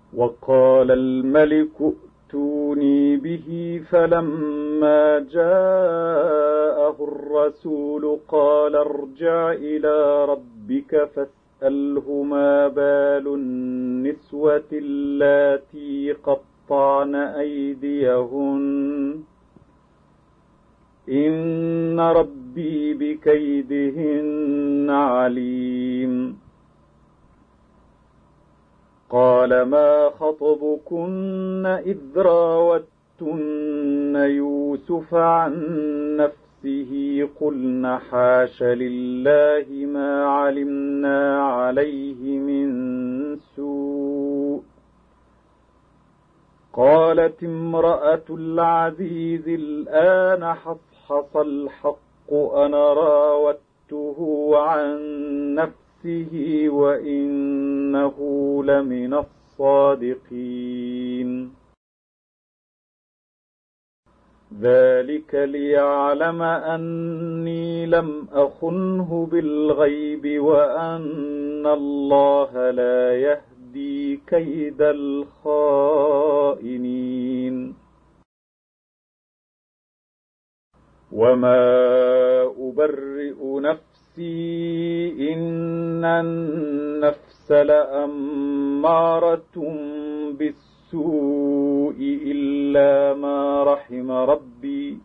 وقال الملك ائتوني به، فلما جاءه الرسول قال ارجع إلى ربك فاسأله ما بال النسوة اللاتي قطعن أيديهن إن ربي بكيدهن عليم. قال ما خطبكن إذ راوتن يوسف عن نفسه قلن حاش لله ما علمنا عليه من سوء. قالت امرأة العزيز الآن حصحص الحق أنا راودته عن نفسه وإنه لمن الصادقين. ذلك ليعلم أني لم أخنه بالغيب وأن الله لا يهدي كيد الخائنين. وما أبرئ نفسي إن النفس لأمارة بالسوء إلا ما رحم ربي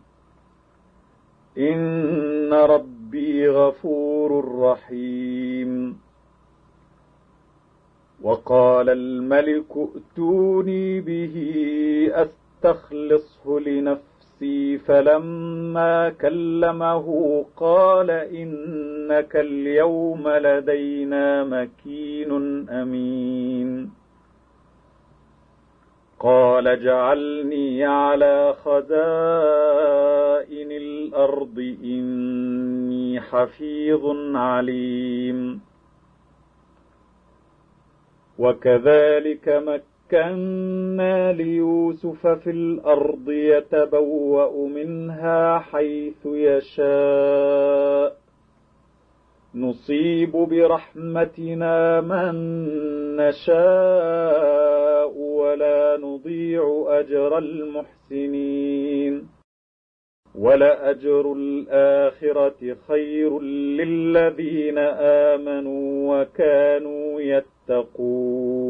إن ربي غفور رحيم. وقال الملك ائتوني به أستخلصه لنفسي، فلما كلمه قال إنك اليوم لدينا مكين أمين. قال اجعلني على خزائن الأرض إني حفيظ عليم. وكذلك مكنا ليوسف في الأرض يتبوأ منها حيث يشاء نصيب برحمتنا من نشاء ولا نضيع أجر المحسنين. ولأجر الآخرة خير للذين آمنوا وكانوا يتقون.